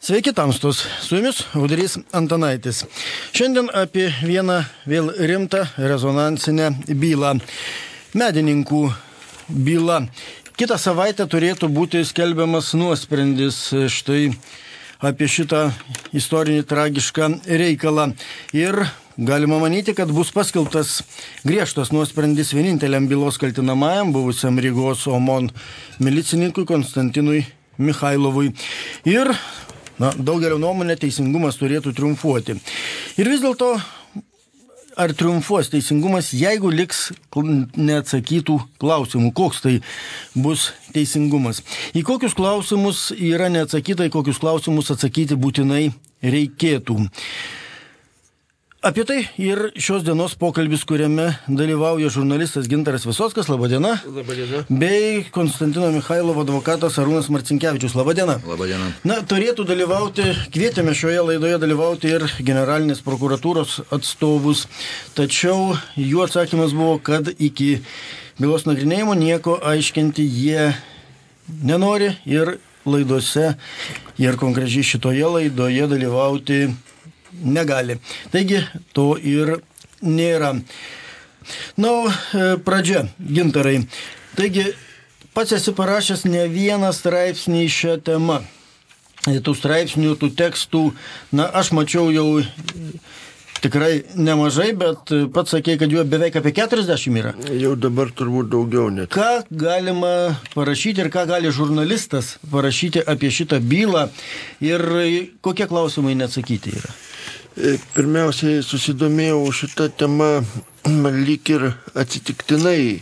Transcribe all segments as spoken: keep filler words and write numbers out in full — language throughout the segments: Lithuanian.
Sveiki tamstos, su jumis Audrys Antanaitis. Šiandien apie vieną vėl rimtą rezonansinę bylą. Medininkų byla. Kitą savaitę turėtų būti skelbiamas nuosprendis štai apie šitą istorinį tragišką reikalą. Ir galima manyti, kad bus paskelbtas griežtas nuosprendis vieninteliam bylos kaltinamajam, buvusiam Rygos OMON milicininkui Konstantinui Michailovui. Ir na, daugelio nuomonė teisingumas turėtų triumfuoti. Ir vis dėlto, ar triumfuos teisingumas, jeigu liks neatsakytų klausimų? Koks tai bus teisingumas? Į kokius klausimus yra neatsakyta, į kokius klausimus atsakyti būtinai reikėtų? Apie tai ir šios dienos pokalbis, kuriame dalyvauja žurnalistas Gintaras Visockas, labadiena. Labadiena. Bei Konstantino Michailovo advokatas Arūnas Marcinkevičius, labadiena. Labadiena. Na, turėtų dalyvauti, kvietėme šioje laidoje dalyvauti ir generalinės prokuratūros atstovus, tačiau jų atsakymas buvo, kad iki bylos nagrinėjimo nieko aiškinti jie nenori ir laidose, ir konkrečiai šitoje laidoje dalyvauti negali. Taigi, to ir nėra. Na, pradžia, Gintarai. Taigi, pats esi parašęs ne vieną straipsnį šią temą. Tų straipsnių, tų tekstų, na, aš mačiau jau tikrai nemažai, bet pats sakei, kad jų beveik apie keturiasdešimt yra. Jau dabar turbūt daugiau net. Ką galima parašyti ir ką gali žurnalistas parašyti apie šitą bylą ir kokie klausimai neatsakyti yra? Pirmiausiai susidomėjau šitą temą lyg ir atsitiktinai.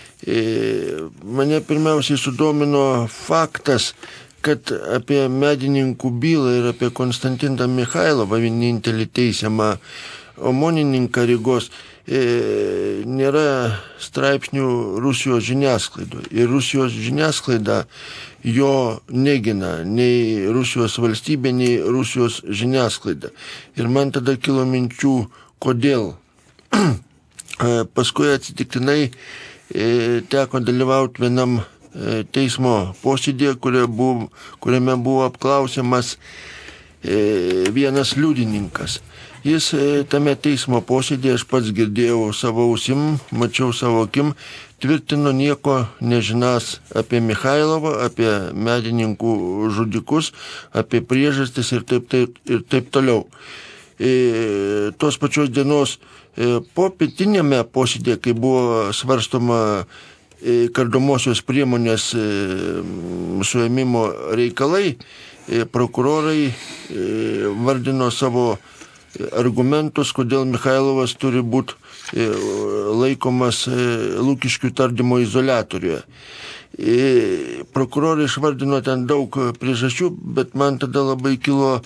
Mane pirmiausiai sudomino faktas, kad apie medininkų bylą ir apie Konstantiną Michailovą, vienintelį teisiamą omonininką Rygos, nėra straipsnių Rusijos žiniasklaidoje. Ir Rusijos žiniasklaida jo negina, nei Rusijos valstybė, nei Rusijos žiniasklaida. Ir man tada kilo minčių, kodėl. Paskui atsitiktinai teko dalyvauti vienam teismo posėdėje, kuriame buvo apklausiamas vienas liudininkas. Jis tame teismo posėdėje, aš pats girdėjau savo ausim, mačiau savo akim, tvirtino nieko nežinas apie Michailovą, apie medininkų žudikus, apie priežastis ir taip, taip, ir taip toliau. E, tos pačios dienos e, po pietinėme posėdėje, kai buvo svarstoma e, kardomosios priemonės e, suėmimo reikalai, e, prokurorai e, vardino savo argumentus, kodėl Michailovas turi būti laikomas Lukiškių tardymo izoliatoriuje. Prokurorai išvardino ten daug priežasčių, bet man tada labai kilo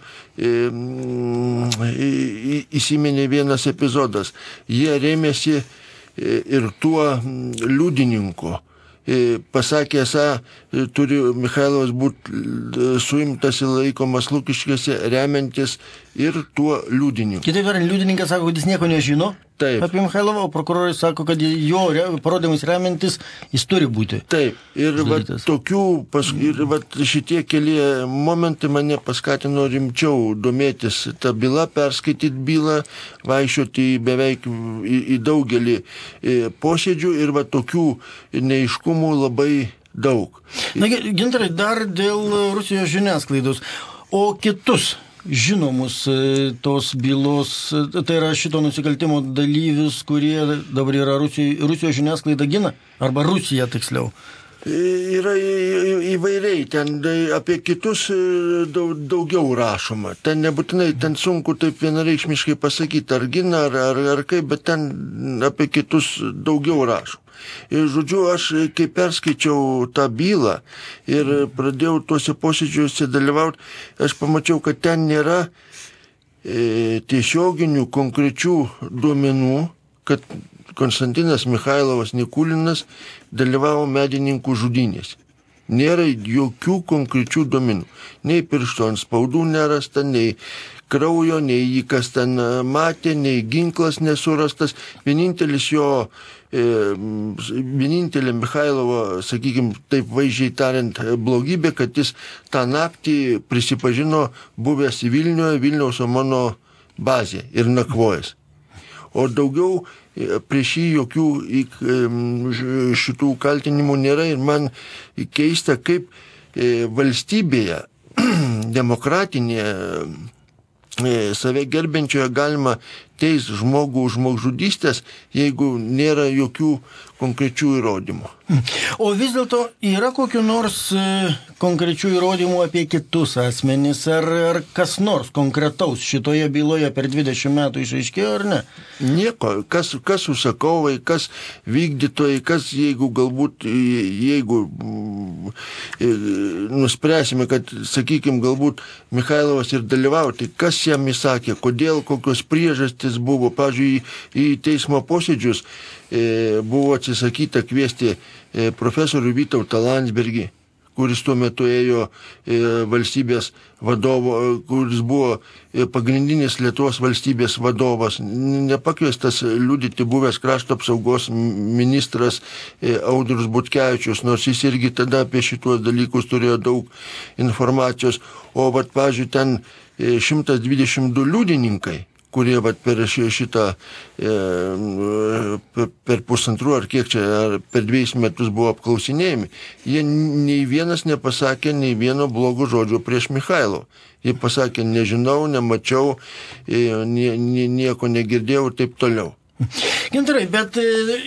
įsiminė vienas epizodas. Jie rėmėsi ir tuo liudininku. Pasakė, esą, turi Michailovas būti suimtas ir laikomas Lukiškėse, remiantis ir tuo liudininku. Kitaip tariant, liudininkas sako, kad jis nieko nežino. Taip. Apie Michailovą, o prokurorai sako, kad jo parodymais remiantis jis turi būti. Taip. Ir va, tokių, pas, ir va, šitie keli momentai mane paskatino rimčiau domėtis tą bylą, perskaityti bylą, vaikščioti beveik į, į daugelį posėdžių ir va, tokių neaiškumų labai daug. Na, Gintarai, dar dėl Rusijos žiniasklaidos. O kitus žinomus tos bylos, tai yra šito nusikaltimo dalyvius, kurie dabar yra Rusijos, Rusijos žiniasklaida gina? Arba Rusija tiksliau? Yra įvairiai, ten apie kitus daug, daugiau rašoma. Ten nebūtinai, ten sunku taip vienareikšmiškai pasakyti, ar gina, ar, ar, ar kaip, bet ten apie kitus daugiau rašoma. Ir žodžiu, aš kai perskaičiau tą bylą ir pradėjau tuose posėdžiuose dalyvauti, aš pamačiau, kad ten nėra e, tiesioginių konkrečių duomenų, kad Konstantinas Michailovas Nikulinas dalyvavo medininkų žudynėse. Nėra jokių konkrečių duomenų. Nei piršto ant spaudų nerasta, nei kraujo, nei jį kas ten matė, nei ginklas nesurastas. Vienintelis jo vienintelė Michailovo, sakykime, taip vaizdžiai tariant, blogybė, kad jis tą naktį prisipažino buvęs Vilniuje, Vilniaus Omono bazė ir nakvojęs. O daugiau prieš jį jokių šitų kaltinimų nėra ir man keista, kaip valstybėje, demokratinėje, save gerbiančioje galima teis žmogų už žmogžudystės, jeigu nėra jokių konkrečių įrodymų. O vis dėlto yra kokiu nors konkrečių įrodymų apie kitus asmenys, ar, ar kas nors konkretaus šitoje byloje per dvidešimt metų išaiškėjo, ar ne? Nieko. Kas, kas užsakovai, kas vykdytojai, kas jeigu galbūt, jeigu nuspręsime, kad, sakykime, galbūt Michailovas ir dalyvavo, tai kas jam įsakė, kodėl, kokios priežastys buvo. Pavyzdžiui, į teismo posėdžius e, buvo atsisakyta kviesti e, profesorių Vytautą Landsbergį, kuris tuo metu ėjo e, valstybės vadovo, kuris buvo e, pagrindinis Lietuvos valstybės vadovas, nepakviestas liudyti buvęs krašto apsaugos ministras e, Audrius Butkevičius, nors jis irgi tada apie šituos dalykus turėjo daug informacijos. O, vat, pavyzdžiui, ten e, šimtas dvidešimt du liudininkai, kurie vat, per šitą e, per pusantrų ar kiek čia, ar per dviejus metus buvo apklausinėjami, jie nei vienas nepasakė nei vieno blogo žodžio prieš Michailovą. Jie pasakė, nežinau, nemačiau, e, nie, nie, nieko negirdėjau ir taip toliau. Gintarai, bet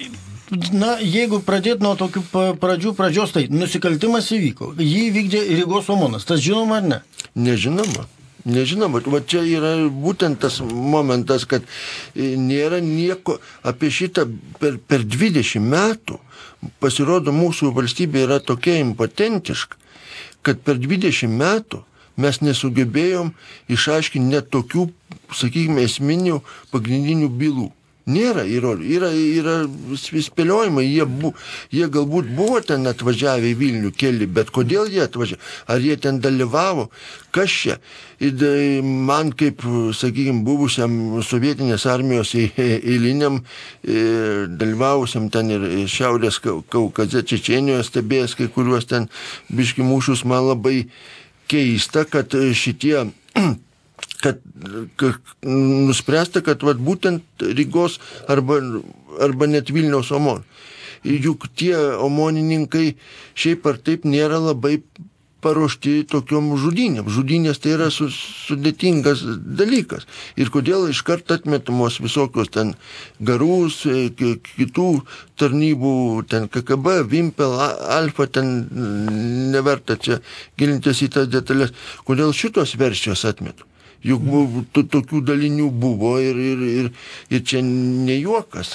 na, jeigu pradėti nuo tokių pradžių pradžios, tai nusikaltimas įvyko. Jį vykdė Rygos Omonas. Tas žinoma ar ne? Nežinoma. Nežinoma, va čia yra būtent tas momentas, kad nėra nieko apie šitą per, per dvidešimt metų. Pasirodo, mūsų valstybė yra tokia impotentiška, kad per dvidešimt metų mes nesugebėjom išaiškinti net tokių, sakykime, esminių pagrindinių bylų. Nėra įrodymų, yra, yra spėliojimai, jie, bu, jie galbūt buvo ten atvažiavę į Vilnių keli, bet kodėl jie atvažiavo, ar jie ten dalyvavo, kas čia. Ir man kaip, sakykime, buvusiam sovietinės armijos eiliniam, dalyvavusiam ten ir Šiaurės Kaukaze, Čečėnijoje stebėjęs kai kuriuos ten biški mūšius, man labai keista, kad šitie kad, kad nuspręsta, kad vat, būtent Rygos arba, arba net Vilniaus Omon. Juk tie omonininkai šiaip ar taip nėra labai paruošti tokiom žudynėm. Žudynės tai yra su, sudėtingas dalykas. Ir kodėl iškart atmetamos visokios ten garus, kitų tarnybų, ten K G B, Vimpel, Alfa, ten neverta čia gilintis į tas detalės. Kodėl šitos versijos atmetu? Juk buvo, to, tokių dalinių buvo ir, ir, ir, ir čia ne juokas.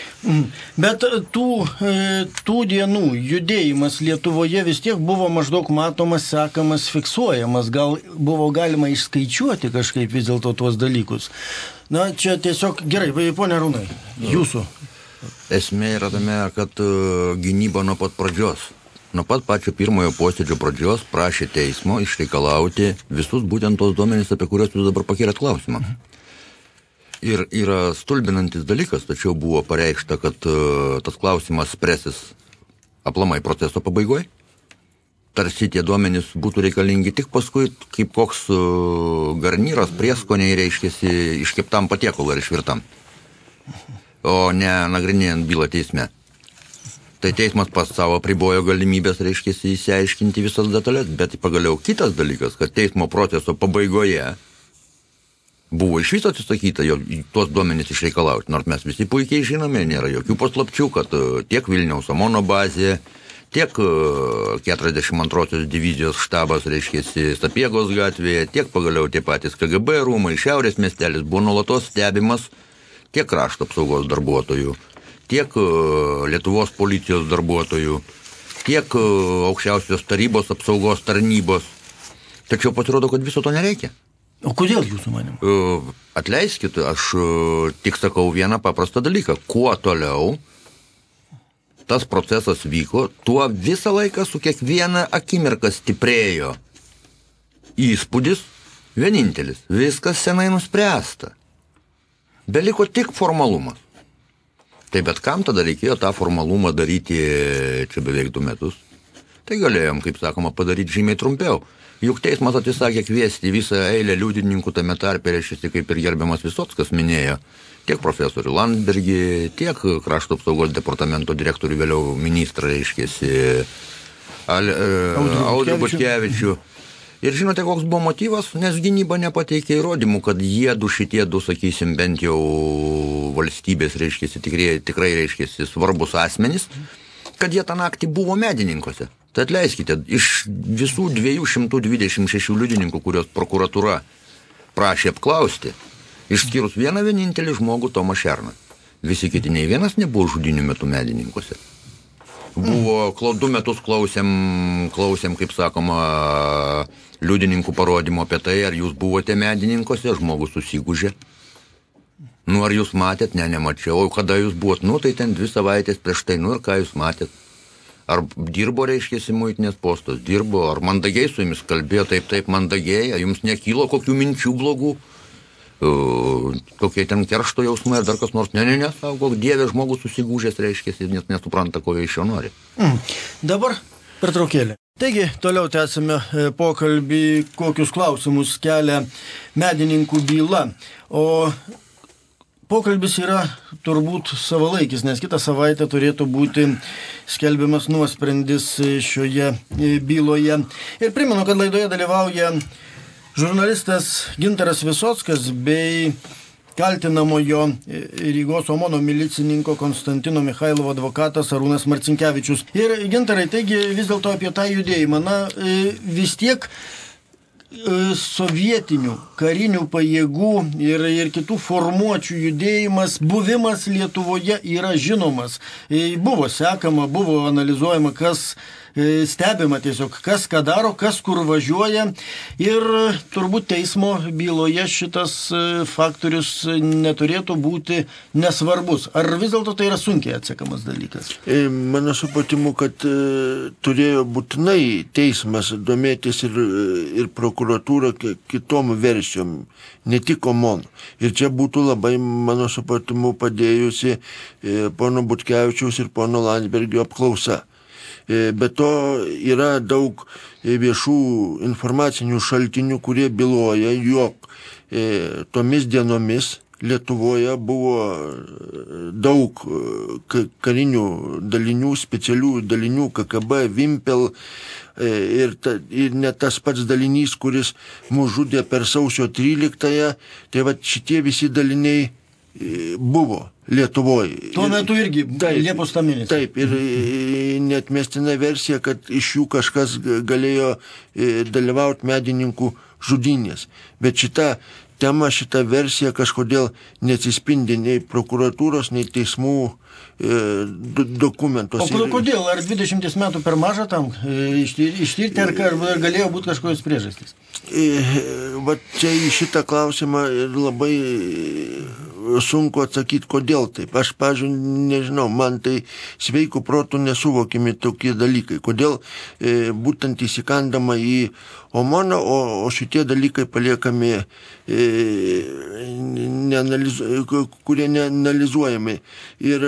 Bet tų, tų dienų judėjimas Lietuvoje vis tiek buvo maždaug matomas, sekamas, fiksuojamas. Gal buvo galima išskaičiuoti kažkaip vis dėlto tuos dalykus. Na, čia tiesiog gerai, ponia Arūnai, jūsų. Esmė yra tame, kad gynyba nuo pat pradžios. Nuo pat pačio pirmojo posėdžio pradžios prašė teismo išreikalauti visus būtent tos duomenys, apie kuriuos jūs dabar pakėlėt klausimą. Ir yra stulbinantis dalykas, tačiau buvo pareikšta, kad uh, tas klausimas spręsis aplamai proceso pabaigoje. Tarsi tie duomenys būtų reikalingi tik paskui, kaip koks uh, garnyras, prieskoniai, reiškiasi iškeptam patiekalui ar išvirtam, o ne nagrinėjant bylą teisme. Tai teismas pas savo apribojo galimybės, reiškiasi, įsiaiškinti visas detalės, bet pagaliau kitas dalykas, kad teismo proceso pabaigoje buvo iš viso atsisakyta jo tuos duomenys išreikalauti, nors mes visi puikiai žinome, nėra jokių paslapčių, kad tiek Vilniaus Omono bazė, tiek keturiasdešimt antrosios divizijos štabas, reiškiasi, Sapiegos gatvėje, tiek pagaliau tie patys K G B rūmai, Šiaurės miestelis buvo nuolatos stebimas tiek krašto apsaugos darbuotojų, tiek Lietuvos policijos darbuotojų, tiek aukščiausios tarybos apsaugos tarnybos. Tačiau pasirodo, kad viso to nereikia. O kodėl jūsų manim? Atleiskit, aš tik sakau vieną paprastą dalyką. Kuo toliau tas procesas vyko, tuo visą laiką su kiekviena akimirka stiprėjo įspūdis vienintelis. Viskas senai nuspręsta. Beliko tik formalumas. Tai bet kam tada reikėjo tą formalumą daryti čia beveik du metus? Tai galėjom, kaip sakoma, padaryti žymiai trumpiau. Juk teismas atsisakė kviesti visą eilę liudininkų tame tarpe, reiškia, kaip ir gerbiamas Visockas minėjo, tiek profesorių Landsbergį, tiek krašto apsaugos departamento direktorių, vėliau ministrą, reiškia, Audrių Butkevičių. Ir žinote, koks buvo motyvas? Nes gynyba nepateikė įrodymų, kad jie du šitie du, sakysim, bent jau valstybės, reiškia, tikrai, tikrai reiškia, svarbus asmenys, kad jie tą naktį buvo medininkose. Tai atleiskite, iš visų dviejų šimtų dvidešimt šešių liudininkų, kurios prokuratūra prašė apklausti, išskyrus vieną vienintelį žmogų Tomą Šerną. Visi kiti nei vienas nebuvo žudynių metų medininkose. Buvo, du metus klausėm, klausėm, kaip sakoma, liudininkų parodymo apie tai, ar jūs buvote medininkose, žmogus susigūžė. Nu, ar jūs matėt? Ne, nemačiau. O kada jūs buvot? Nu, tai ten dvi savaitės prieš tai. Nu, ir ką jūs matėt? Ar dirbo, reiškėsi, muitinės postas? Dirbo. Ar mandagiai su jumis kalbėjo? Taip, taip, mandagiai. Jums nekylo kokių minčių blogų? Uh, kokie ten keršto jausmai ar dar kas nors? Ne, ne, ne, savo, kok dievė žmogus susigūžęs, reiškėsi, nes nesupranta, ko jie iš jo nori. Mm. Dabar pertraukėlė. Taigi, toliau tęsime pokalbį, kokius klausimus kelia medininkų byla. O pokalbis yra turbūt savalaikis, nes kitą savaitę turėtų būti skelbiamas nuosprendis šioje byloje. Ir primenu, kad laidoje dalyvauja žurnalistas Gintaras Visockas bei kaltinamojo Rygos Omono milicininko Konstantino Michailovo advokatas Arūnas Marcinkevičius. Ir Gintarai, taigi vis dėlto apie tą judėjimą, na, vis tiek sovietinių karinių pajėgų ir, ir kitų formuočių judėjimas, buvimas Lietuvoje yra žinomas. Buvo sekama, buvo analizuojama, kas stebima tiesiog, kas ką daro, kas kur važiuoja. Ir turbūt teismo byloje šitas faktorius neturėtų būti nesvarbus. Ar vis dėlto tai yra sunkiai atsekamas dalykas? Mano supratimu, kad turėjo būtinai teismas domėtis ir, ir prokuratūra kitom versijom, ne tik Omon. Ir čia būtų labai, mano supratimu, padėjusi pono Butkevičiaus ir pono Landsbergio apklausa. Be to yra daug viešų informacinių šaltinių, kurie byloja, jog tomis dienomis Lietuvoje buvo daug karinių dalinių, specialių dalinių, K G B, Vimpel ir, ta, ir net tas pats dalinys, kuris mus žudė per sausio tryliktąją, tai va šitie visi daliniai buvo Lietuvoje. Tuo metu irgi, taip, Liepos mėnesį. Taip, ir neatmestina versija, kad iš jų kažkas galėjo dalyvauti medininkų žudynės. Bet šita tema, šita versija kažkodėl neatsispindi nei prokuratūros, nei teismų e, dokumentos. O kodėl? Ar dvidešimt metų per maža tam ištirti, ar, ar galėjo būti kažkokios priežastys? E, va čia į šitą klausimą labai sunku atsakyti, kodėl taip. Aš, pažiūrėjau, nežinau, man tai sveikų protų nesuvokimi tokie dalykai. Kodėl e, būtent įsikandama į Omoną, o, o šitie dalykai paliekami, e, neanalizu, kurie neanalizuojami. Ir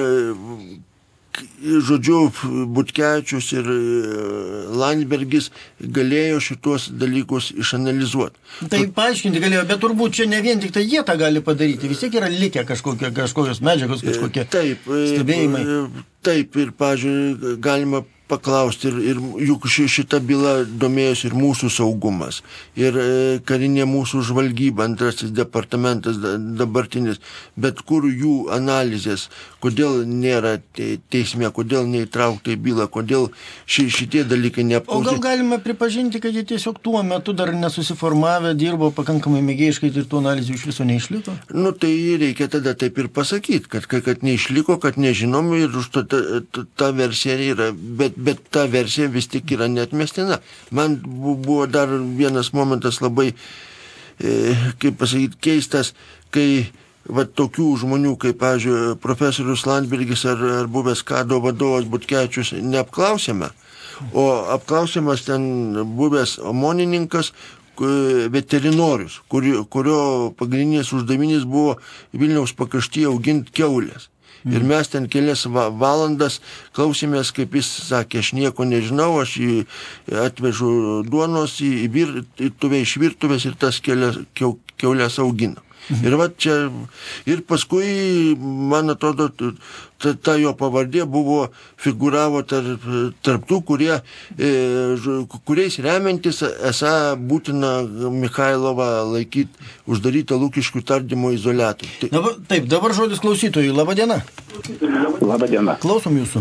žodžiu, Butkevičius ir Landsbergis galėjo šitos dalykus išanalizuoti. Tai paaiškinti galėjo, bet turbūt čia ne vien tik tai jie tą gali padaryti, vis tiek yra likę kažkokie, kažkokios medžiagos, kažkokie taip, stebėjimai. Taip, ir, pažiūrėjau, galima paklausti, ir, ir juk šita byla domėjosi ir mūsų saugumas, ir karinė mūsų žvalgyba, antrasis departamentas dabartinis, bet kur jų analizės, kodėl nėra teisme, kodėl neįtraukta į bylą, kodėl ši, šitie dalykai neapklausyti. O gal galime pripažinti, kad jie tiesiog tuo metu dar nesusiformavę, dirbo pakankamai mėgėjiškai ir tų analizų iš viso neišliko? Nu, tai reikia tada taip ir pasakyti, kad, kad neišliko, kad nežinom ir už to ta, ta, ta versija yra, bet bet ta versija vis tik yra neatmestina. Man buvo dar vienas momentas labai, e, kaip pasakyti, keistas, kai va, tokių žmonių, kaip, pavyzdžiui, profesorius Landsbergis ar, ar buvęs kado vadovas Butkevičius neapklausėme, o apklausiamas ten buvęs omonininkas, veterinorius, kurio, kurio pagrindinis uždavinys buvo Vilniaus pakraštyje auginti kiaulės. Ir mes ten kelias va- valandas klausėmės, kaip jis sakė, aš nieko nežinau, aš jį atvežu duonos į, į virtuvę, iš virtuvės ir tas kelias, kiau, kiaulės augino. Ir va čia, ir paskui, man atrodo, ta, ta jo pavardė buvo, figuravo tarp, tarp tų, kurie, e, kuriais remiantis esą būtina Mikhailovą laikyti uždarytą Lukiškių tardymo izoliatorių. Tai... Dabar, taip, dabar žodis klausytojui. Labadiena. Labadiena. Klausom jūsų.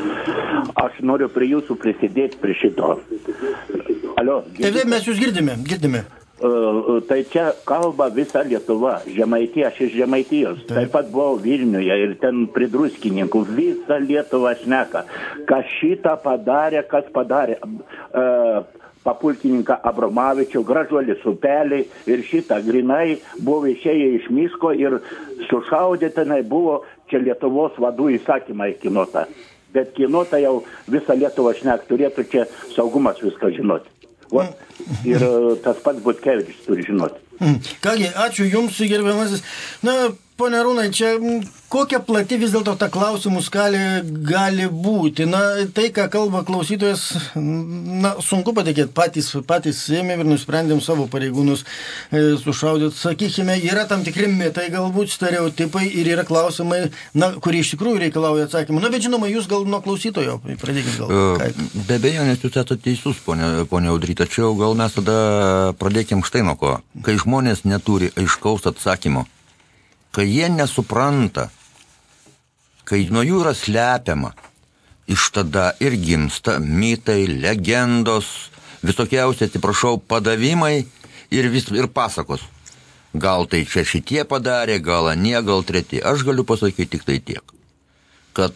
Aš noriu prie jūsų prisidėti prie šito. Alio, taip, taip, mes jūs girdime, girdime. Uh, tai čia kalba visa Lietuva, Žemaitija, aš iš Žemaitijos, taip. Taip pat buvau Vilniuje ir ten prie Druskininkų, visa Lietuva šneka, kas šitą padarė, kas padarė uh, papulkininką Abromavičių, Gražuolis upeliai ir šitą grinai buvo išėję iš miško ir sušaudė tenai buvo čia Lietuvos vadų įsakymai kinota. Bet kinota jau visą Lietuvą šnek, turėtų čia saugumas viską žinoti. Va, ir tas pats Butkevičius turi žinoti. Kągi, ačiū Jums, gerbiamasis. Na, pone Arūnai, čia kokia plati vis dėlto ta klausimų skalė gali būti? Na, tai, ką kalba klausytojas, na, sunku patikėti. Patys, patys ėmėm ir nusprendėm savo pareigūnus e, sušaudyti. Sakykime, yra tam tikri mitai, galbūt stereotipai ir yra klausimai, na, kurie iš tikrųjų reikalauja atsakymų. Na, bet žinoma, jūs gal nuo klausytojo pradėkit gal. Uh, be abejonės jūs esate teisus, ponia, ponia Audry, tačiau gal mes tada pradėkim štai nuo ko. Kai žmonės neturi aiškaus atsakymo, kai jie nesupranta, kai nuo jų yra slepiama, iš tada ir gimsta mitai, legendos, visokiausi, atsiprašau, padavimai ir, vis, ir pasakos. Gal tai čia šitie padarė, gal anie, gal treti. Aš galiu pasakyti tik tai tiek, kad,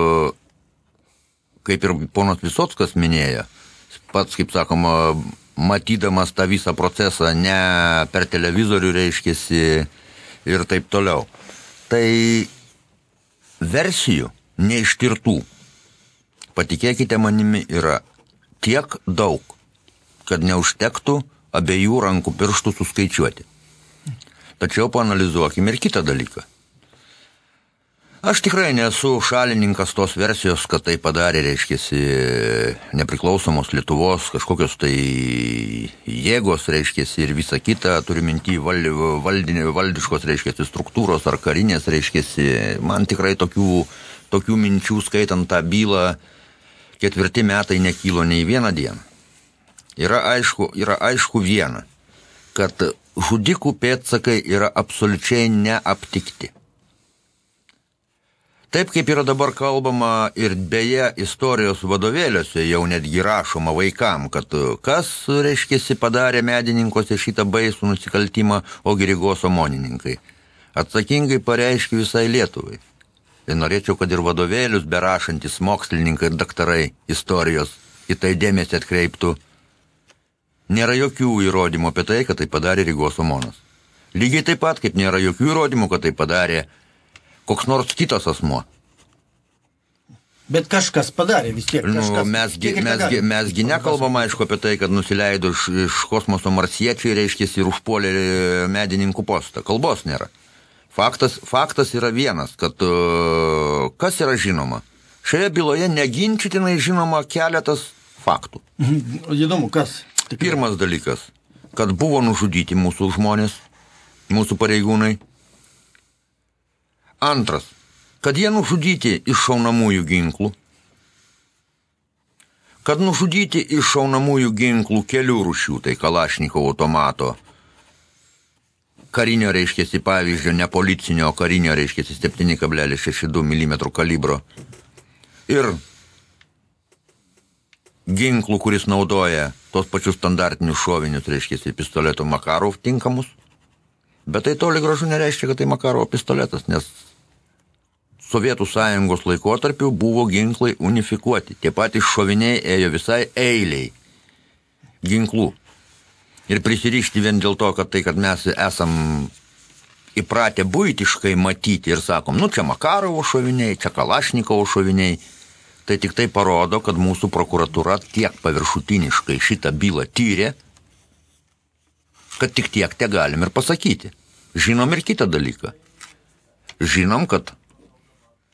kaip ir ponas Visockas minėjo, pats, kaip sakoma, matydamas tą visą procesą ne per televizorių reiškiasi ir taip toliau. Tai versijų neištirtų, patikėkite manimi, yra tiek daug, kad neužtektų abiejų rankų pirštų suskaičiuoti. Tačiau paanalizuokime ir kitą dalyką. Aš tikrai nesu šalininkas tos versijos, kad tai padarė, reiškiasi, nepriklausomos Lietuvos kažkokios tai jėgos, reiškiasi, ir visa kita, turiu minty val, valdinė, valdiškos, reiškiasi, struktūros ar karinės, reiškiasi. Man tikrai tokių, tokių minčių, skaitant tą bylą, ketvirti metai nekylo nei vieną dieną. Yra aišku, yra aišku viena, kad žudikų pėdsakai yra absoliučiai neaptikti. Taip kaip yra dabar kalbama ir beje istorijos vadovėliuose jau netgi rašoma vaikam, kad kas, reiškiasi, padarė medininkuose šitą baisų nusikaltimą, ogi Rygos omonininkai. Atsakingai pareiškiu visai Lietuvai. Ir norėčiau, kad ir vadovėlius berašantis mokslininkai ir daktarai istorijos į tai dėmesį atkreiptų. Nėra jokių įrodymų apie tai, kad tai padarė Rygos omonas. Lygiai taip pat, kaip nėra jokių įrodymų, kad tai padarė koks nors kitas asmuo. Bet kažkas padarė vis tiek. Kažkas. Nu, mesgi, mesgi, mesgi nekalbam, aišku, apie tai, kad nusileido iš, iš kosmoso marsiečiai, reiškėsi, ir užpuolė medininkų postą. Kalbos nėra. Faktas, faktas yra vienas, kad uh, kas yra žinoma. Šioje byloje neginčitinai žinoma keletas faktų. Įdomu, kas? Tikrai. Pirmas dalykas, kad buvo nužudyti mūsų žmonės, mūsų pareigūnai. Antras, kad jie nužudyti iš šaunamųjų ginklų, kad nužudyti iš šaunamųjų ginklų kelių rūšių, tai Kalašnikovo automato, karinio, reiškiasi, pavyzdžio, ne policinio, karinio, reiškiasi, septyni kablelis šeši du milimetrų kalibro, ir ginklų, kuris naudoja tos pačius standartinius šovinius, reiškiasi, pistoleto Makarov tinkamus, bet tai toli gražu nereiškia, kad tai Makarovo pistoletas, nes Sovietų sąjungos laikotarpiu buvo ginklai unifikuoti. Tie patys šoviniai ėjo visai eiliai ginklų. Ir prisirišti vien dėl to, kad tai, kad mes esam įpratę buitiškai matyti ir sakom, nu čia Makarovo šoviniai, čia Kalašnikovo šoviniai, tai tik tai parodo, kad mūsų prokuratūra tiek paviršutiniškai šitą bylą tyrė, kad tik tiek te galim ir pasakyti. Žinom ir kitą dalyką. Žinom, kad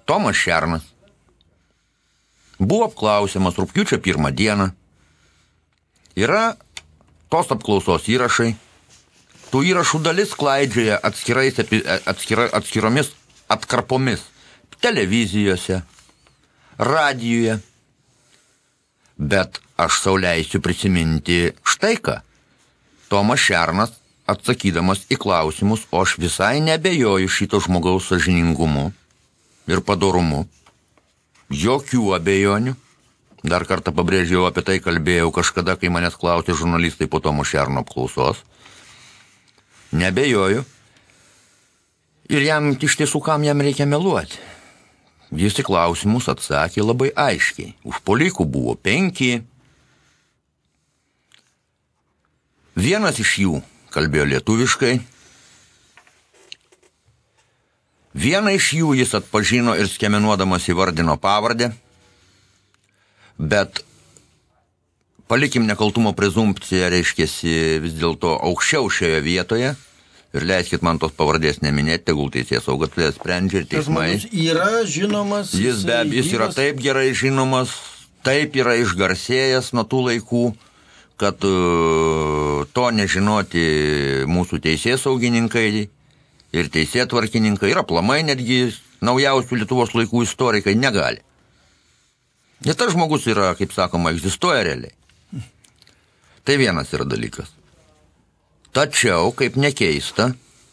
Tomas Šernas buvo apklausiamas rugpjūčio pirmą dieną. Yra tos apklausos įrašai. Tų įrašų dalis klaidžioja atskirais, atskira, atskiromis atkarpomis televizijose, radijuje. Bet aš sau leisiu prisiminti štai ką. Tomas Šernas, atsakydamas į klausimus, o aš visai nebejoju šito žmogaus sąžiningumu ir padorumu. Jokių abejonių. Dar kartą pabrėžiau, apie tai kalbėjau kažkada, kai manęs klausė žurnalistai po Tomo Šerno apklausos. Nebejoju. Ir jam iš tiesų, kam jam reikia meluoti. Jis į klausimus atsakė labai aiškiai. Užpuolikų buvo penki. Vienas iš jų kalbėjo lietuviškai. Vieną iš jų jis atpažino ir skemenuodamas įvardino pavardę. Bet palikim nekaltumo prezumpciją, reiškiasi vis dėlto aukščiau šioje vietoje. Ir leiskit man tos pavardės neminėti, tegul teisėsauga sprendžia ir teismai. Tas yra žinomas. Jis be abejo, jis yra taip gerai žinomas, taip yra išgarsėjęs nuo tų laikų, kad uh, to nežinoti mūsų teisėsaugininkai ir teisėtvarkininkai ir aplamai netgi naujausių Lietuvos laikų istorikai negali. Nes tas žmogus yra, kaip sakoma, egzistuoja realiai. Tai vienas yra dalykas. Tačiau, kaip nekeista,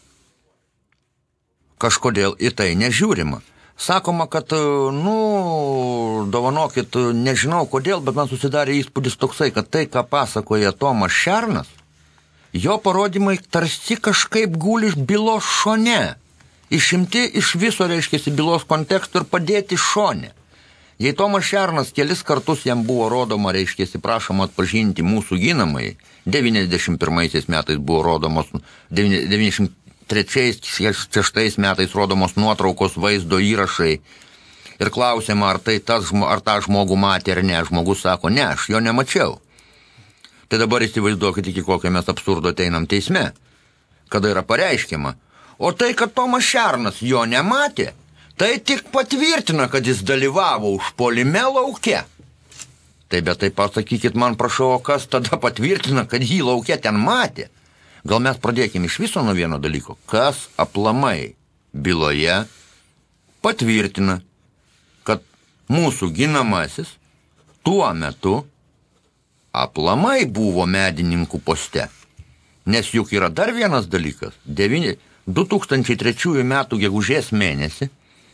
kažkodėl į tai nežiūrima. Sakoma, kad, nu, dovanokit, nežinau kodėl, bet man susidarė įspūdis toksai, kad tai, ką pasakoja Tomas Šernas, jo parodymai tarsi kažkaip guli bylos šone. Išimti iš viso, reiškiasi, bylos konteksto ir padėti šone. Jei Tomas Šernas kelis kartus jam buvo rodoma, reiškiasi, prašoma atpažinti mūsų ginamai, devyniasdešimt pirmaisiais metais buvo rodomos, devyniasdešimt trečiais šeštais metais rodomos nuotraukos vaizdo įrašai ir klausiama, ar, tai tas, ar tą žmogų matė ar ne. Žmogus sako, ne, aš jo nemačiau. Tai dabar įsivaizduokit, iki kokio mes absurdo ateinam teisme, kada yra pareiškiama. O tai, kad Tomas Šernas jo nematė, tai tik patvirtina, kad jis dalyvavo užpuolime lauke. Tai bet tai pasakykit man, prašau, kas tada patvirtina, kad jį lauke ten matė. Gal mes pradėkime iš viso nuo vieno dalyko. Kas aplamai byloje patvirtina, kad mūsų ginamasis tuo metu aplamai buvo medininkų poste. Nes juk yra dar vienas dalykas. du tūkstančiai trečiųjų metų gegužės mėnesį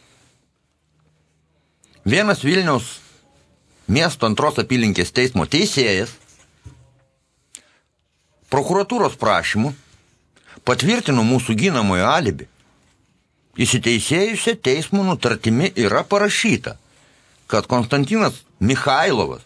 vienas Vilniaus miesto antros apylinkės teismo teisėjas prokuratūros prašymu patvirtino mūsų ginamojo alibi. Įsiteisėjusia teismo nutartimi yra parašyta, kad Konstantinas Michailovas,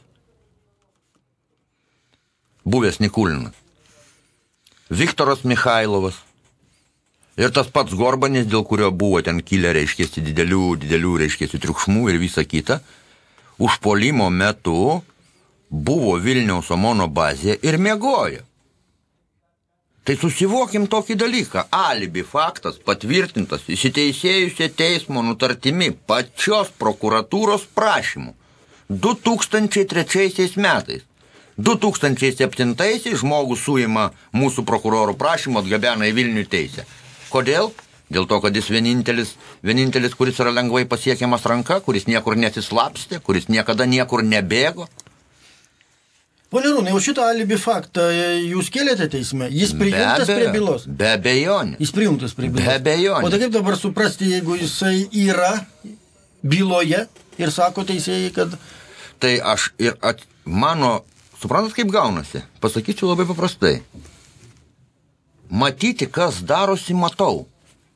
buvęs Nikulinas, Viktoras Michailovas ir tas pats Gorbanis, dėl kurio buvo ten kilę, reiškėsi, didelių, didelių, reiškėsi, triukšmų ir visa kita, užpuolimo metu buvo Vilniaus Omono bazėje ir miegojo. Tai susivokim tokį dalyką. Alibi faktas patvirtintas įsiteisėjusia teismo nutartimi pačios prokuratūros prašymu du tūkstančiai trečiaisiais metais. du tūkstančiai septintaisiais žmogus suima mūsų prokurorų prašymą, atgabena į Vilnių teisę. Kodėl? Dėl to, kad jis vienintelis, vienintelis, kuris yra lengvai pasiekiamas ranka, kuris niekur nesislapstė, kuris niekada niekur nebėgo. Pone Rūnai, o šitą alibi faktą jūs kėlėte teisme? Jis prijungtas prie bylos? Be abejonės. Jis prijungtas prie bylos? Be abejonės. O tai kaip dabar suprasti, jeigu jisai yra byloje ir sako teisėjai, kad... Tai aš ir at, mano, suprantat, kaip gaunasi? Pasakyčiau labai paprastai. Matyti, kas darosi, matau.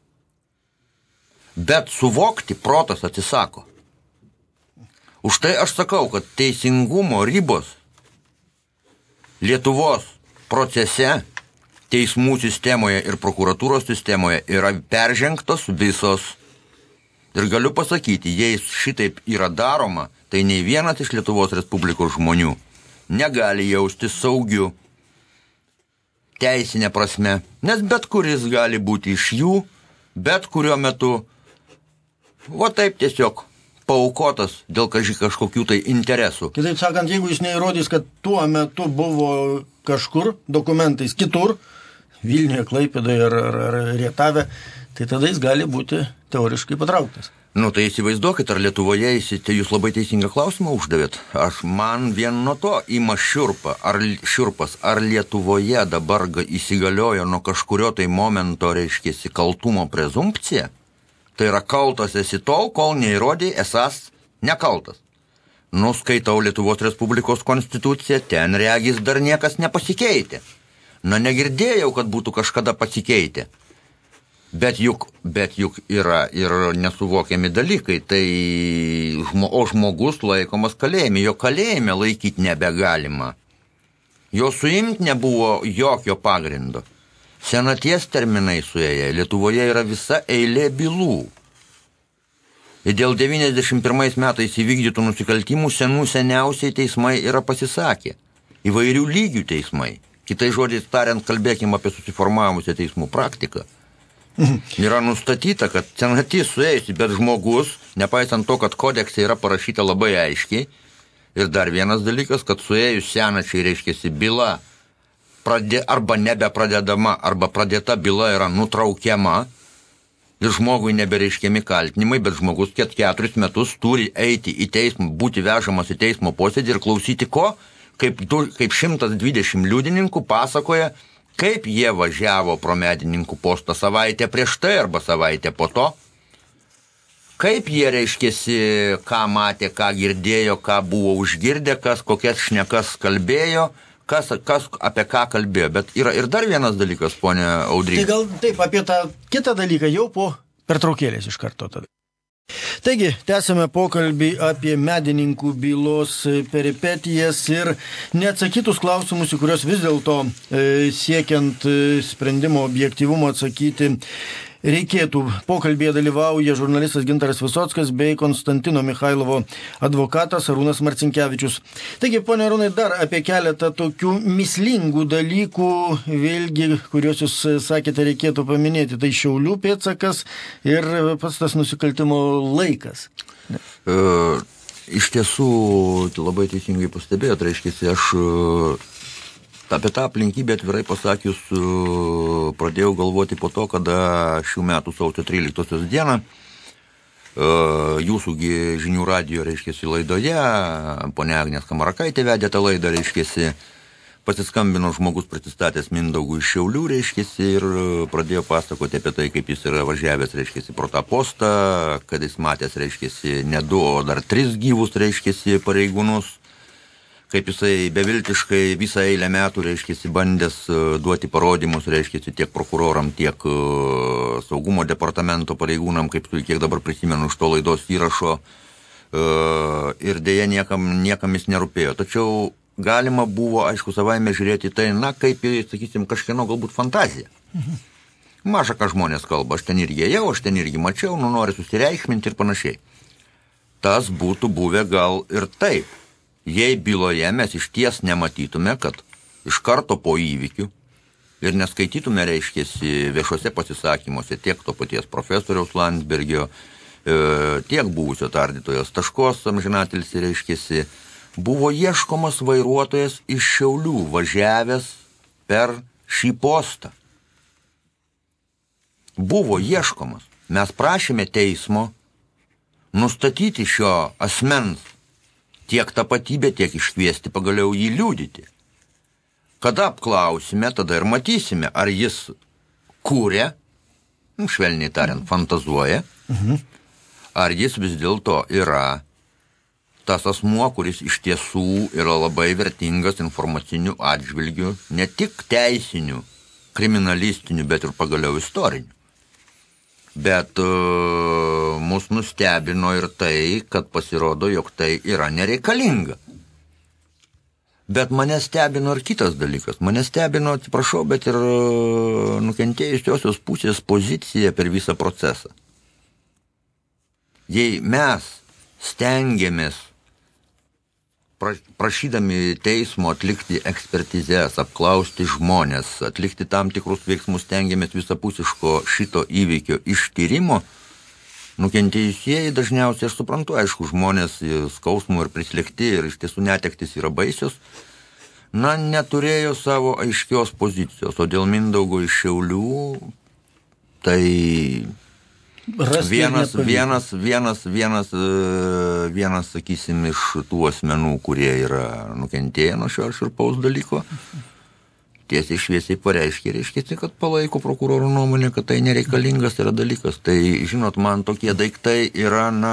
Bet suvokti protas atsisako. Už tai aš sakau, kad teisingumo ribos Lietuvos procese, teismų sistemoje ir prokuratūros sistemoje yra peržengtos visos. Ir galiu pasakyti, jei šitaip yra daroma, tai nei vienas iš Lietuvos Respublikos žmonių negali jaustis saugiu teisinė prasme, nes bet kuris gali būti iš jų, bet kuriuo metu, o taip tiesiog paaukotas dėl kažkokių tai interesų. Kitaip sakant, jeigu jis neįrodys, kad tuo metu buvo kažkur dokumentais kitur, Vilniuje, Klaipėdoje ar, ar, ar Rietave, tai tada jis gali būti teoriškai patrauktas. Nu, tai įsivaizduokit, ar Lietuvoje, tai jūs labai teisingą klausimą uždavėt. Aš man vien nuo to ima šiurpa, ar, šiurpas, ar Lietuvoje dabar įsigaliojo nuo kažkurio tai momento, reiškėsi, kaltumo prezumpcija. Tai yra kaltas esi tol, kol neįrodė esas nekaltas. Nuskaitau Lietuvos Respublikos konstituciją, ten regis dar niekas nepasikeitė. Na, negirdėjau, kad būtų kažkada pasikeitę. Bet juk, bet juk yra ir nesuvokiami dalykai. Tai, o žmogus laikomas kalėjime. Jo kalėjime laikyti nebegalima. Jo suimti nebuvo jokio pagrindo. Senaties terminai suėję. Lietuvoje yra visa eilė bylų. Ir dėl devyniasdešimt pirmais metais įvykdytų nusikaltimų senų seniausiai teismai yra pasisakę. Įvairių lygių teismai. Kitai žodžiais tariant, kalbėkime apie susiformavusią teismų praktiką. Yra nustatyta, kad senatis suėjusi, bet žmogus, nepaisant to, kad kodekse yra parašyta labai aiškiai, ir dar vienas dalykas, kad suėjus senačiai reiškiasi byla pradė, arba nebepradedama, arba pradėta byla yra nutraukiama, ir žmogui nebereiškiami kaltinimai, bet žmogus ket keturis metus turi eiti į teismą, būti vežamas į teismo posėdį ir klausyti ko? Kaip, du, kaip šimtas dvidešimt liudininkų pasakoja, kaip jie važiavo pro medininkų postą savaitę prieš tai arba savaitę po to, kaip jie reiškėsi, ką matė, ką girdėjo, ką buvo užgirdę, kas kokias šnekas kalbėjo, kas, kas apie ką kalbėjo. Bet yra ir dar vienas dalykas, ponė Audry. Tai gal taip, apie tą kitą dalyką jau po pertraukėlės iš karto tada. Taigi, tęsime pokalbį apie medininkų bylos peripetijas ir neatsakytus klausimus, į kurios vis dėlto e, siekiant sprendimo objektyvumo atsakyti reikėtų. Pokalbėje dalyvauja žurnalistas Gintaras Visockas bei Konstantino Michailovo advokatas Arūnas Marcinkevičius. Taigi, pone Arūnai, dar apie keletą tokių mislingų dalykų, vėlgi, kuriuos jūs sakėte, reikėtų paminėti. Tai Šiaulių pėdsakas ir pats tas nusikaltimo laikas. E, iš tiesų, labai teisingai pastebėjot, reiškia, aš apie tą aplinkybę atvirai pasakius pradėjau galvoti po to, kada šių metų sausio tryliktosios dieną jūsųgi žinių radijo, reiškiasi, laidoje, ponia Agnės Kamarakaitė vedė tą laidą, reiškiasi, pasiskambino žmogus prisistatęs Mindaugų iš Šiaulių, reiškiasi, ir pradėjo pasakoti apie tai, kaip jis yra važiavęs, reiškiasi, pro tą postą, kad jis matęs, reiškiasi, ne du, o dar tris gyvus, reiškiasi, pareigūnus, kaip jisai beviltiškai visą eilę metų, reiškiasi, bandęs duoti parodymus, reiškiasi, tiek prokuroram, tiek uh, saugumo departamento pareigūnam, kaip kiek dabar prisimenu iš to laidos įrašo, uh, ir dėja niekam, niekam jis nerūpėjo. Tačiau galima buvo, aišku, savaime žiūrėti tai, na, kaip, sakysim, kažkieno galbūt fantazija. Mhm. Maža ką žmonės kalba, aš ten irgi ėjau, aš ten irgi mačiau, nu nori susireikšminti ir panašiai. Tas būtų buvę gal ir taip. Jei byloje mes iš ties nematytume, kad iš karto po įvykių ir neskaitytume, reiškėsi, viešuose pasisakymuose tiek to paties profesoriaus Landsbergio, e, tiek buvusio tardytojos Taškos amžinatilsį, reiškėsi, buvo ieškomas vairuotojas iš Šiaulių, važiavęs per šį postą. Buvo ieškomas. Mes prašėme teismo nustatyti šio asmens tiek tapatybę, tiek iškviesti pagaliau jį liudyti. Kada apklausime, tada ir matysime, ar jis kūrė, švelniai tariant, fantazuoja, mhm. ar jis vis dėlto yra tas asmuo, kuris iš tiesų yra labai vertingas informacinių atžvilgių, ne tik teisinių, kriminalistinių, bet ir pagaliau istorinių. Bet uh, mus nustebino ir tai, kad pasirodo, jog tai yra nereikalinga. Bet mane stebino ir kitas dalykas. Mane stebino, atsiprašau, bet ir uh, nukentėjusiosios pusės pozicija per visą procesą. Jei mes stengiamės prašydami teismo atlikti ekspertizes, apklausti žmonės, atlikti tam tikrus veiksmus, stengiamės visapusiško šito įvykio ištyrimo, nukentėjusieji dažniausiai, aš suprantu, aišku, žmonės skausmų ir prislėgti ir iš tiesų netektis yra baisios, na, neturėjo savo aiškios pozicijos, o dėl Mindaugo iš Šiaulių, tai Rasti vienas, vienas, vienas, vienas, vienas, sakysim, iš tų asmenų, kurie yra nukentėję nuo šio šiurpaus dalyko, tiesiai šviesiai pareiškė, reiškia, kad palaiko prokuroro nuomonę, kad tai nereikalingas yra dalykas. Tai, žinot, man tokie daiktai yra, na,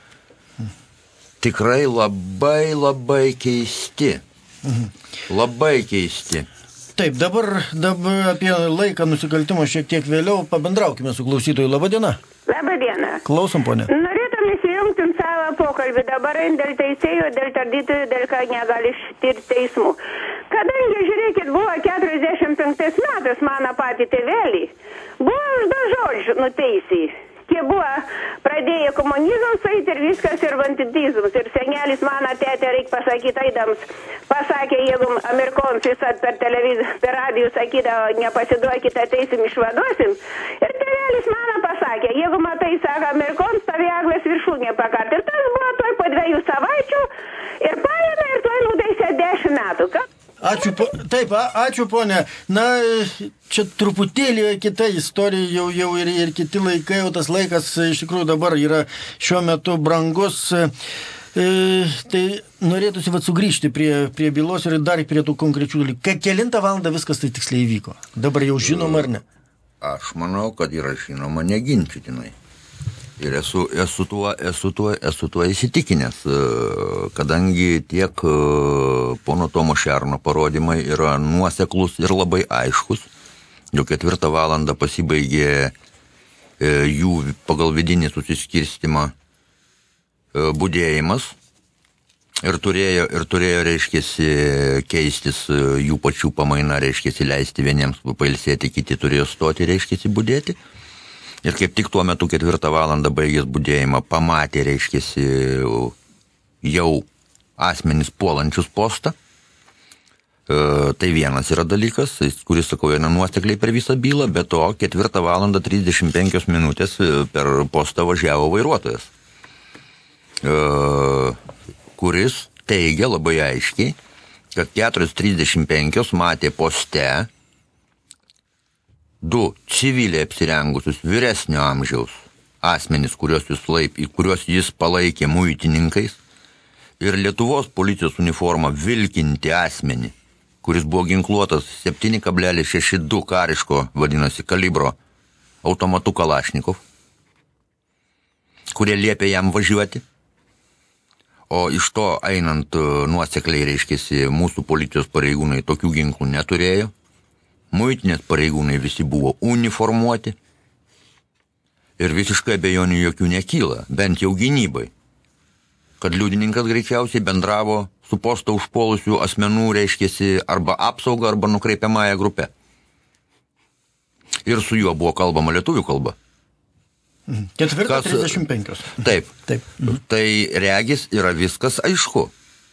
tikrai labai, labai keisti. Mhm. Labai keisti. Taip, dabar, dabar apie laiką nusikaltimo šiek tiek vėliau pabendraukime su klausytoju. Labadiena. Labadiena. Klausom, ponė. Norėtum įsijungti savo pokalbį dabar dėl teisėjų, dėl tardytojų, dėl ką negali ištirti teismų. Kadangi, žiūrėkit, buvo keturiasdešimt penktais metais mano patį tėvelį, buvo už du žodžių nuteisiai. Tie buvo pradėję komunizmus eiti ir viskas ir vanditizmus. Ir senelis mano tėtė, reikia pasakyti, eidams, pasakė, jeigu amerikonus visat per televiziją, per radijų sakydavo, nepasiduokite, ateisim, išvaduosim. Ir tėvelis mano pasakė, jeigu matai, sako, amerikonus, tavi eglės viršūnė pakart. Ir tas buvo toj po dviejų savaičių ir paėmė ir toj nuteisė dešimt metų. Ką? Ačiū, po, taip, a, ačiū, ponė. Na, čia truputėlį kita istorija, jau, jau ir, ir kiti laikai, jau tas laikas iš tikrųjų dabar yra šiuo metu brangus. E, tai norėtųsi vat sugrįžti prie, prie bylos ir dar prie tų konkrečių dalykų. Kelintą valandą viskas tai tiksliai įvyko? Dabar jau žinoma ar ne? Aš manau, kad yra žinoma neginčytinai. Ir esu, esu, tuo, esu, tuo, esu tuo įsitikinęs, kadangi tiek pono Tomo Šerno parodymai yra nuoseklus ir labai aiškus. Jau ketvirtą valandą pasibaigė jų pagal vidinį susiskirstimą budėjimas ir turėjo, ir turėjo reiškėsi, keistis jų pačių pamaina, reiškėsi, leisti vieniems pailsėti, kiti turėjo stoti, reiškėsi, budėti. Ir kaip tik tuo metu ketvirtą valandą baigęs budėjimą pamatė, reiškėsi, jau asmenys puolančius postą. E, tai vienas yra dalykas, kuris, sakau, yra nuosekliai per visą bylą, bet to ketvirtą valandą trisdešimt penkios minutės per postą važiavo vairuotojas, e, kuris teigia labai aiškiai, kad keturios trisdešimt penkios matė poste du civiliai apsirengusius vyresnio amžiaus asmenys, kuriuos jis, laip, kuriuos jis palaikė muitininkais, ir Lietuvos policijos uniformą vilkinti asmenį, kuris buvo ginkluotas septyni kablelis šeši du kariško, vadinasi, kalibro automatu Kalašnikov, kurie liepė jam važiuoti. O iš to einant nuosekliai, reiškėsi, mūsų policijos pareigūnai tokių ginklų neturėjo. Muitinės pareigūnai visi buvo uniformuoti ir visiškai abejonių jokių nekyla, bent jau gynybai, kad liudininkas greičiausiai bendravo su postą užpuolusių asmenų, reiškėsi, arba apsauga, arba nukreipiamąją grupę. Ir su juo buvo kalbama lietuvių kalba. Ketvirtą trisdešimt penkios. Taip. Taip. Mhm. Tai regis yra viskas aišku.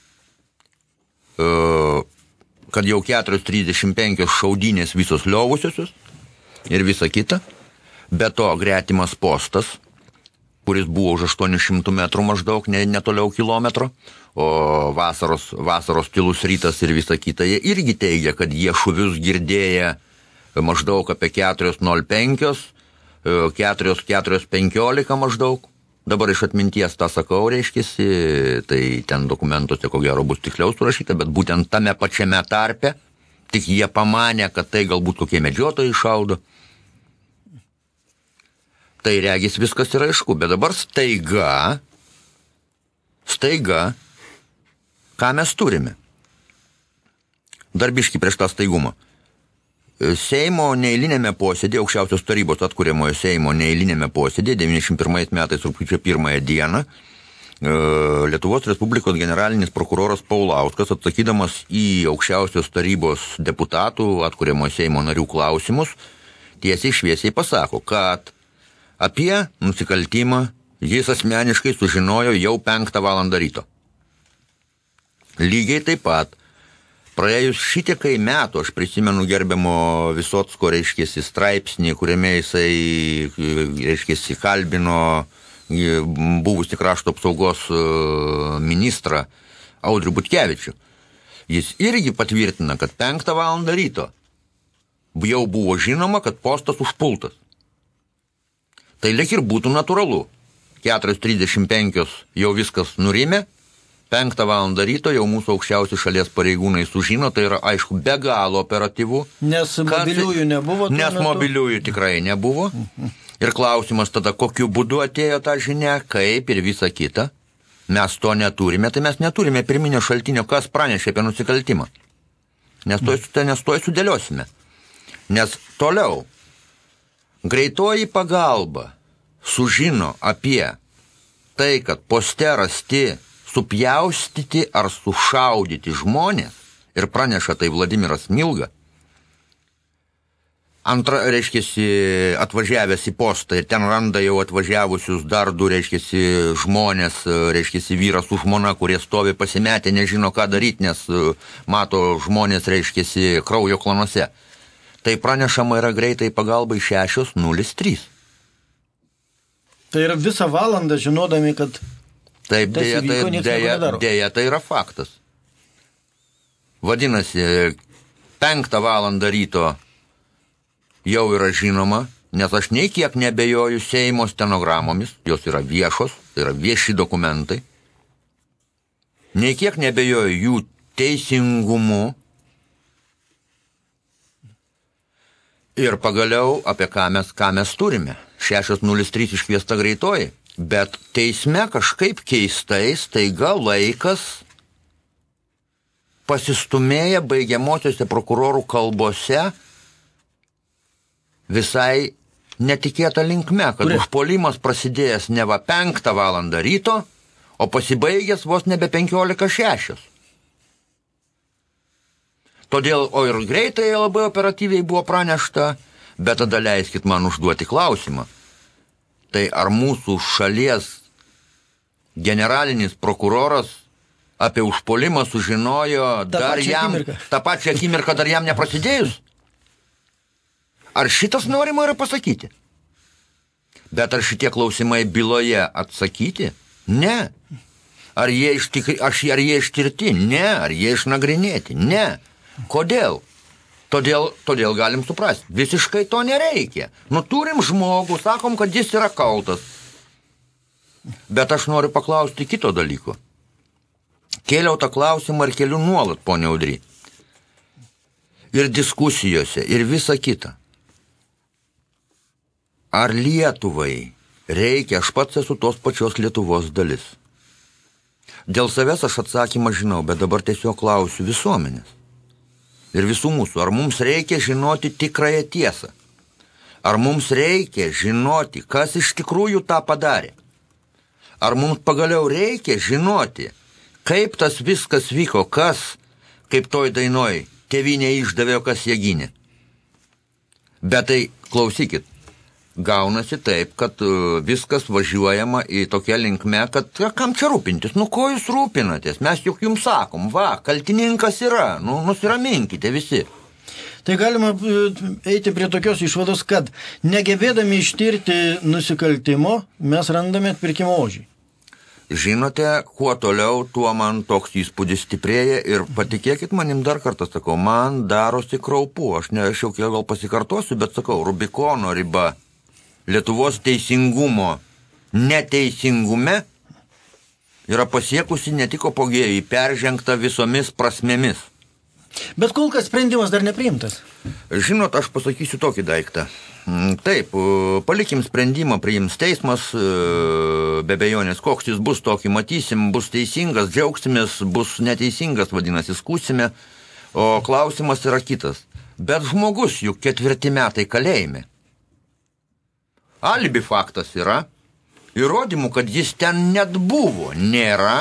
Uh, kad jau keturios trisdešimt penkios šaudynės visos liovusiosios ir visa kita, be to gretimas postas, kuris buvo už aštuonių šimtų metrų maždaug, ne, netoliau kilometro, o vasaros, vasaros tylus rytas ir visa kita, jie irgi teigia, kad jie šuvius girdėję maždaug apie keturios nulis penkios, keturios keturios penkiolika maždaug. Dabar iš atminties tą sakau, reiškėsi, tai ten dokumentuose ko gero bus tiksliau surašyta, bet būtent tame pačiame tarpe, tik jie pamanė, kad tai galbūt kokie medžiotojai šaudo. Tai regis viskas yra aišku, bet dabar staiga, staiga, ką mes turime? Dar biškį prieš tą staigumą. Seimo neeilinėme posėdė, aukščiausios tarybos atkuriamojo Seimo neeilinėme posėdė, devyniasdešimt pirmais metais rugpjūčio pirmąją dieną, Lietuvos Respublikos generalinis prokuroras Paulauskas, atsakydamas į aukščiausios tarybos deputatų atkuriamojo Seimo narių klausimus, tiesiai šviesiai pasako, kad apie nusikaltimą jis asmeniškai sužinojo jau penktą valandą ryto. Lygiai taip pat, praėjus šitiekai metų, aš prisimenu gerbiamo Visocko, reiškėsi, straipsnį, kuriame jisai, reiškėsi, kalbino buvusi krašto apsaugos ministrą Audrių Butkevičių. Jis irgi patvirtina, kad penktą valandą ryto jau buvo žinoma, kad postas užpultas. Tai lyg ir būtų natūralu. keturios trisdešimt penkios jau viskas nurimė, penktą valandą ryto jau mūsų aukščiausi šalies pareigūnai sužino, tai yra aišku be galo operatyvu. Nes mobiliųjų nebuvo. Nes metu? mobiliųjų tikrai nebuvo. Ir klausimas tada, kokiu būdu atėjo ta žinia, kaip ir visa kita. Mes to neturime, tai mes neturime pirminio šaltinio, kas pranešė apie nusikaltimą. Nes to, nes to sudėliosime. Nes toliau greitoji pagalba sužino apie tai, kad poste rasti supjaustyti ar sušaudyti žmonės ir praneša tai Vladimiras Milga. Antra, reiškiasi, atvažiavęs į postą ir ten randa jau atvažiavusius dar du, reiškiasi, žmonės, reiškiasi, vyras su žmona, kurie stovi pasimetę, nežino ką daryti, nes mato žmonės, reiškiasi, kraujo klanuose. Tai pranešama yra greitai pagalbai šešios nulis trys. Tai yra visą valandą žinodami, kad taip, dėja, įvyko, tai, dėja, dėja, tai yra faktas. Vadinasi, penktą valandą ryto jau yra žinoma, nes aš nei kiek nebejoju Seimo stenogramomis, jos yra viešos, tai yra vieši dokumentai, nei kiek nebejoju jų teisingumu ir pagaliau apie ką mes, ką mes turime. šešios nulis trys iškviesta greitoji, bet teisme kažkaip keistai staiga laikas pasistumėja baigiamosiose prokurorų kalbose visai netikėta linkme, kad Kuri? užpuolimas prasidėjęs neva penktą valandą ryto, o pasibaigęs vos nebe penkiolika šešios. Todėl, o ir greitai labai operatyviai buvo pranešta, bet tada leiskit man užduoti klausimą. Tai ar mūsų šalies generalinis prokuroras apie užpuolimą sužinojo ta dar jam, akimirką. tą pačią akimirką dar jam neprasidėjus? Ar šitas norima yra pasakyti? Bet ar šitie klausimai byloje atsakyti? Ne. Ar jie, ištikri, aš, ar jie ištirti? Ne. Ar jie išnagrinėti? Ne. Kodėl? Todėl, todėl galim suprasti, visiškai to nereikia. Nu, turim žmogų, sakom, kad jis yra kaltas. Bet aš noriu paklausti kito dalyko. Kėliau tą klausimą ir keliu nuolat, ponia Audry. Ir diskusijose, ir visa kita. Ar Lietuvai reikia, aš pats esu tos pačios Lietuvos dalis. Dėl savęs aš atsakymą žinau, bet dabar tiesiog klausiu visuomenės. Ir visų mūsų, ar mums reikia žinoti tikrąją tiesą? Ar mums reikia žinoti, kas iš tikrųjų tą padarė? Ar mums pagaliau reikia žinoti, kaip tas viskas vyko, kas, kaip toj dainoj, tėvynė išdavė, kas jie gynė? Bet tai, klausykit, gaunasi taip, kad viskas važiuojama į tokią linkmę, kad kam čia rūpintis, nu ko jūs rūpinatės, mes juk jums sakom, va, kaltininkas yra, nu nusiraminkite visi. Tai galima eiti prie tokios išvados, kad negebėdami ištirti nusikaltimo, mes randame atpirkimo ožį. Žinote, kuo toliau, tuo man toks įspūdis stiprėja ir patikėkit manim dar kartą sakau, man darosi kraupu, aš ne, aš jau kiek gal pasikartosiu, bet sakau, Rubikono riba Lietuvos teisingumo neteisingume yra pasiekusi ne tik apogėjų, peržengta visomis prasmėmis. Bet kol kas sprendimas dar nepriimtas. Žinot, aš pasakysiu tokį daiktą. Taip, palikim sprendimą, priims teismas, be abejonės, koks jis bus, tokį matysim, bus teisingas, džiaugsimės, bus neteisingas, vadinasi, skūsime, o klausimas yra kitas. Bet žmogus juk ketvirti metai kalėjime. Alibi faktas yra, įrodymų, kad jis ten net buvo, nėra,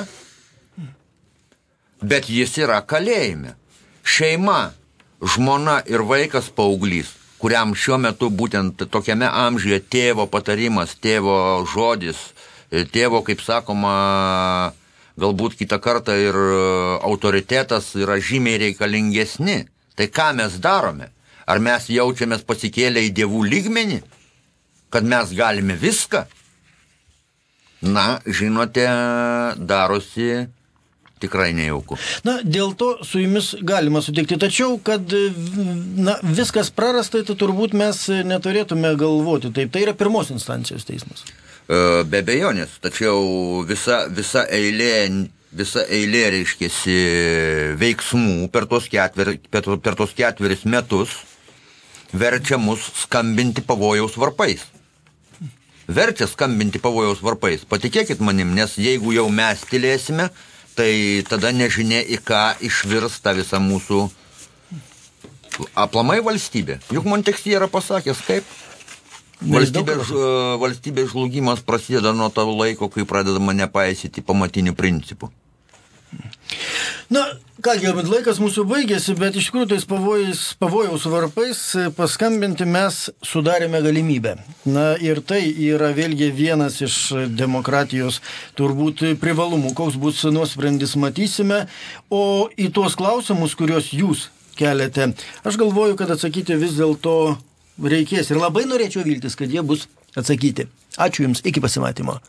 bet jis yra kalėjime. Šeima, žmona ir vaikas paauglys, kuriam šiuo metu būtent tokiame amžiuje tėvo patarimas, tėvo žodis, tėvo, kaip sakoma, galbūt kitą kartą ir autoritetas yra žymiai reikalingesni. Tai ką mes darome? Ar mes jaučiamės pasikėlę į dievų lygmenį? Kad mes galime viską? Na, žinote, darosi tikrai nejauku. Na, dėl to su jumis galima sutikti. Tačiau, kad na, viskas prarasta, tai turbūt mes neturėtume galvoti. Taip, tai yra pirmos instancijos teismas. Be abejonės, tačiau visa, visa eilė, visa eilė reiškėsi veiksmų per tos, ketver, per, per tos ketveris metus verčia mus skambinti pavojaus varpais. Verčia skambinti pavojaus varpais. Patikėkit manim, nes jeigu jau mes tylėsime, tai tada nežinia į ką išvirs ta visa mūsų aplamai valstybė. Juk Montesquieu yra pasakęs, kaip valstybės, valstybės žlugimas prasideda nuo to laiko, kai pradedama nepaisyti pamatinių principų. Na, kągi, laikas mūsų baigėsi, bet iš tikrųjų tais pavojais, pavojaus varpais paskambinti mes sudarėme galimybę. Na, ir tai yra vėlgi vienas iš demokratijos turbūt privalumų. Koks bus nuosprendis, matysime. O į tuos klausimus, kuriuos jūs keliate, aš galvoju, kad atsakyti vis dėlto reikės. Ir labai norėčiau viltis, kad jie bus atsakyti. Ačiū Jums, iki pasimatymo.